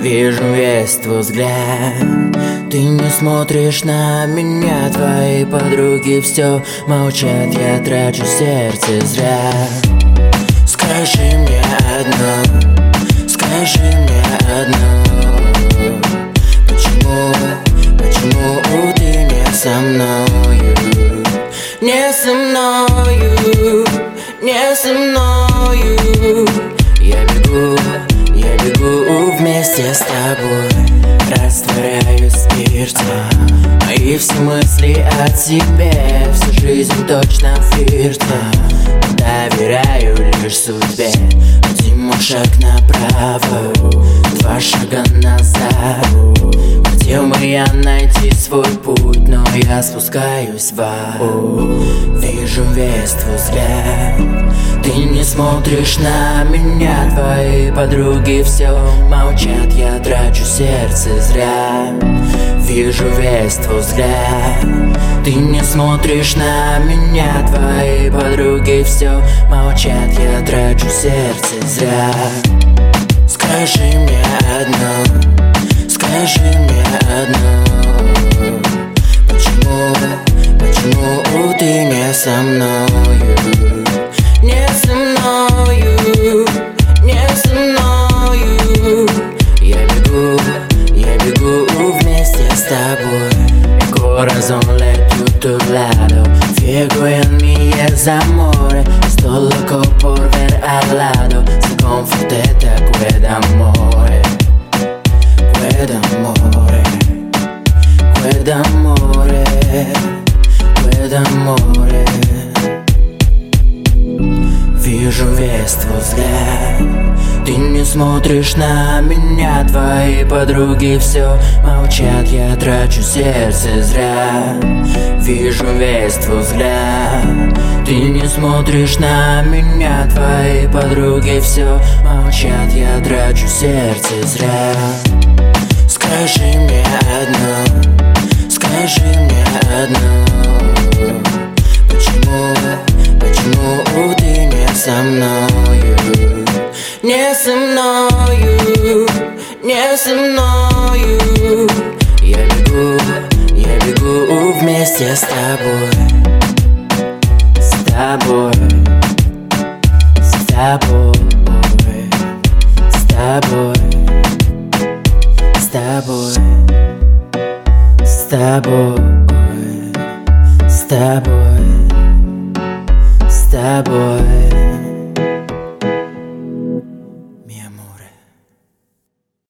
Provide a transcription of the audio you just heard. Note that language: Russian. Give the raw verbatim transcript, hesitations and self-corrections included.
Вижу весь твой взгляд, ты не смотришь на меня. Твои подруги все молчат, я трачу сердце зря. Скажи мне одно, скажи мне одно, почему, почему ты не со мною, не со мною, не со мною. Я бегу, я бегу вместе с тобой, растворяюсь в спирте. Мои все мысли о тебе, всю жизнь точно в флирте. Доверяю лишь судьбе, один мой шаг направо, два шага назад. Хотел бы я найти свой путь, но я спускаюсь в ад. Вижу весь твой взгляд, ты не смотришь на меня. Твои подруги все молчат, я трачу сердце зря. Вижу весь твой взгляд, ты не смотришь на меня. Твои подруги все молчат, я трачу сердце зря. Скажи мне одно, скажи мне одно, почему, почему ты не со мною, не со мною, не со мною. Я бегу, я begou vmesте с тобой. Il corazón late tutto il lado, ciego en mi es amore. Sto loco por ver al lado, se confronteta qued amore, qued amore, qued amore, qued amore. Вижу весь твой взгляд, ты не смотришь на меня. Твои подруги все молчат, я трачу сердце зря. Вижу весь твой взгляд, ты не смотришь на меня. Твои подруги все молчат, я трачу сердце зря. Скажи мне одно, скажи мне одно, почему, почему ты не со мною, не со мною, не со мною. Я бегу, я бегу вместе с тобой, с тобой, с тобой, с тобой, с тобой, с тобой, с тобой, с тобой.